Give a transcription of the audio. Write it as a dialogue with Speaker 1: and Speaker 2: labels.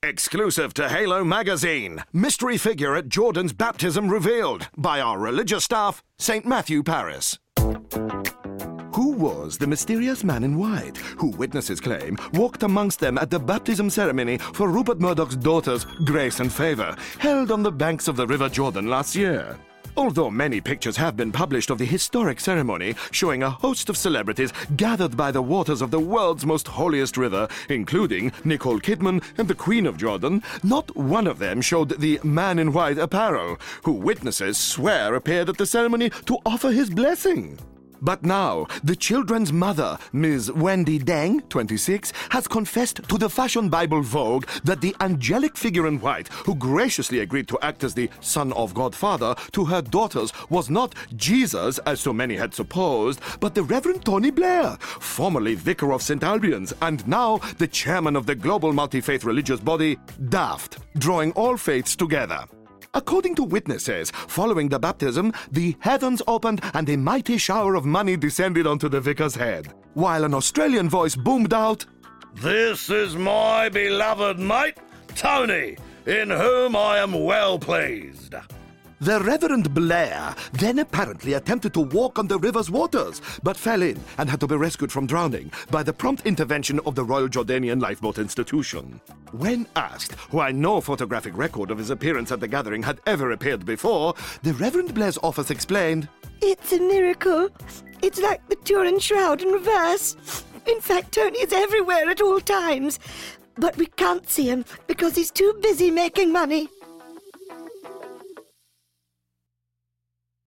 Speaker 1: Exclusive to Halo Magazine. Mystery figure at Jordan's baptism revealed by our religious staff, St. Matthew Paris. Who was the mysterious man in white who, witnesses claim, walked amongst them at the baptism ceremony for Rupert Murdoch's daughters, Grace and Favour, held on the banks of the River Jordan last year? Although many pictures have been published of the historic ceremony, showing a host of celebrities gathered by the waters of the world's most holiest river, including Nicole Kidman and the Queen of Jordan, not one of them showed the man in white apparel, who witnesses swear appeared at the ceremony to offer his blessing. But now, the children's mother, Ms. Wendy Deng, 26, has confessed to the fashion Bible Vogue that the angelic figure in white, who graciously agreed to act as the son of Godfather to her daughters, was not Jesus, as so many had supposed, but the Reverend Tony Blair, formerly Vicar of St. Albans, and now the chairman of the global multi-faith religious body, DAFT, drawing all faiths together. According to witnesses, following the baptism, the heavens opened and a mighty shower of money descended onto the vicar's head, while an Australian voice boomed out,
Speaker 2: "This is my beloved mate, Tony, in whom I am well pleased."
Speaker 1: The Reverend Blair then apparently attempted to walk on the river's waters, but fell in and had to be rescued from drowning by the prompt intervention of the Royal Jordanian Lifeboat Institution. When asked why no photographic record of his appearance at the gathering had ever appeared before, the Reverend Blair's office explained,
Speaker 3: "It's a miracle. It's like the Turin Shroud in reverse. In fact, Tony is everywhere at all times. But we can't see him because he's too busy making money."